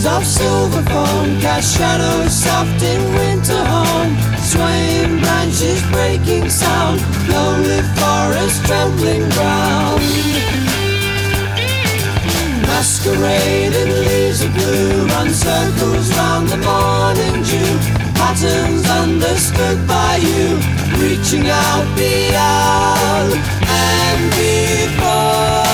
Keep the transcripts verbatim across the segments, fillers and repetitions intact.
trees of silver foam cast shadows soft in winter home. Swaying branches breaking sound, lonely forest trembling ground. Masquerading leaves of blue run circles round the morning dew. Patterns understood by you, reaching out beyond and before.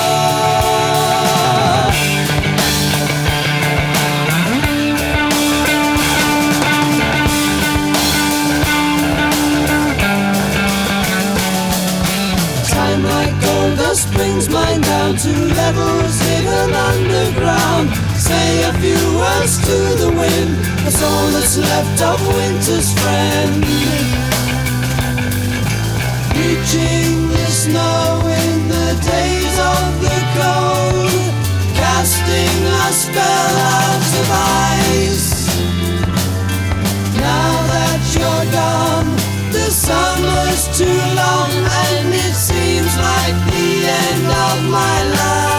Time like gold dust brings mine down to levels hidden underground. Say a few words to the wind, that's all that's left of winter's friend. Reaching the snow in the days of the cold, casting a spell out of ice. Now that you're gone, the summer's too long, and it seems like the end of my life.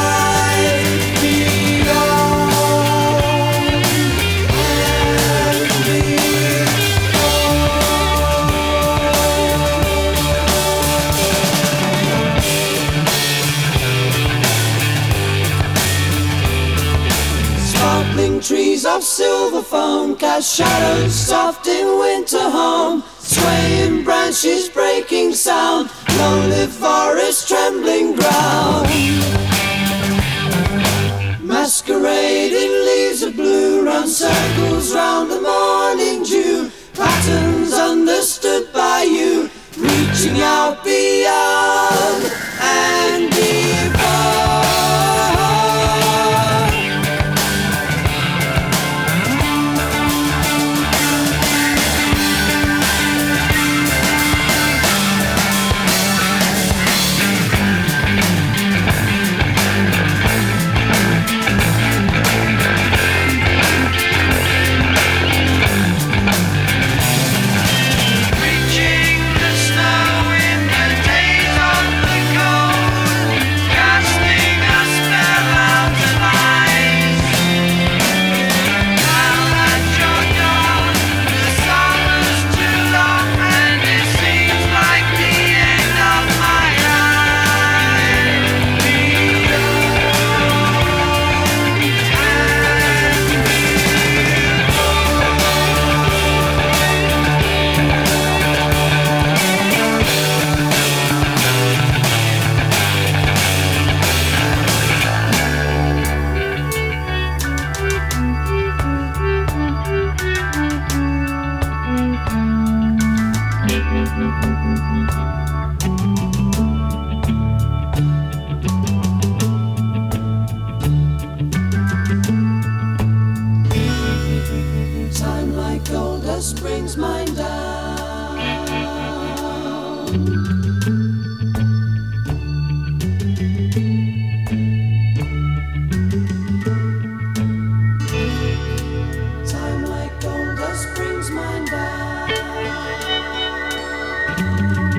Trees of silver foam cast shadows soft in winter home. Swaying branches breaking sound, lonely forest trembling ground. Masquerading leaves of blue run circles round the morning dew. Patterns understood by you, reaching out beyond and before. Brings mine down. Time like gold dust brings mine down.